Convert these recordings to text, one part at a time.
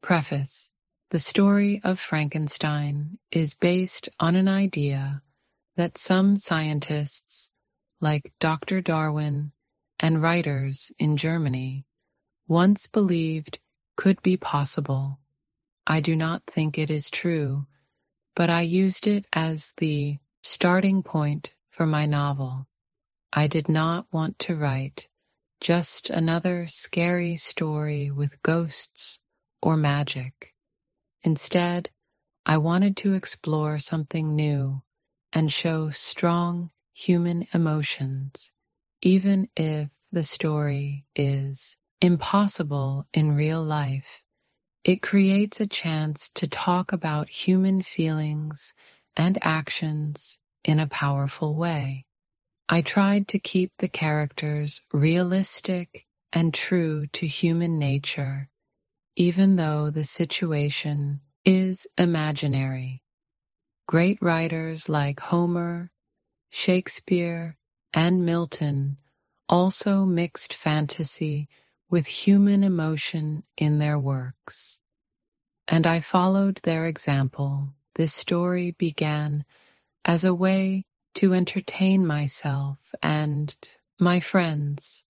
Preface. The story of Frankenstein is based on an idea that some scientists, like Dr. Darwin and writers in Germany, once believed could be possible. I do not think it is true, but I used it as the starting point for my novel. I did not want to write just another scary story with ghosts or magic. Instead, I wanted to explore something new and show strong human emotions, even if the story is impossible in real life. It creates a chance to talk about human feelings and actions in a powerful way. I tried to keep the characters realistic and true to human nature, even though the situation is imaginary. Great writers like Homer, Shakespeare, and Milton also mixed fantasy with human emotion in their works. And I followed their example. This story began as a way to entertain myself and my friends.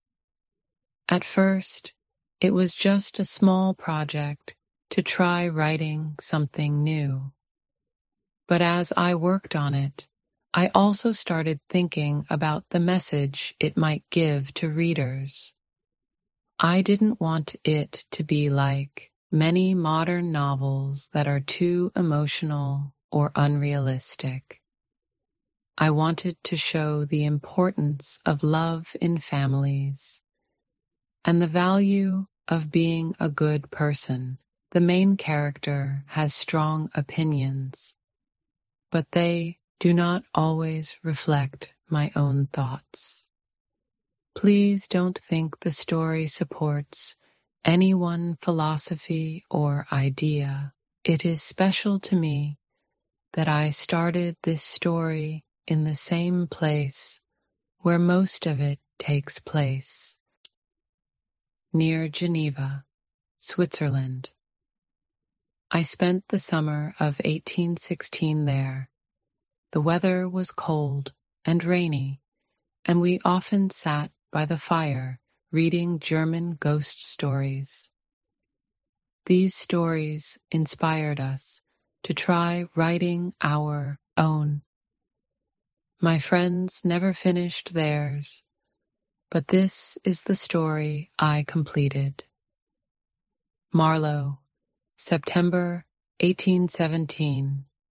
At first, it was just a small project to try writing something new. But as I worked on it, I also started thinking about the message it might give to readers. I didn't want it to be like many modern novels that are too emotional or unrealistic. I wanted to show the importance of love in families and the value of being a good person. The main character has strong opinions, but they do not always reflect my own thoughts. Please don't think the story supports any one philosophy or idea. It is special to me that I started this story in the same place where most of it takes place, near Geneva, Switzerland. I spent the summer of 1816 there. The weather was cold and rainy, and we often sat by the fire reading German ghost stories. These stories inspired us to try writing our own. My friends never finished theirs, but this is the story I completed. Marlowe, September 1817.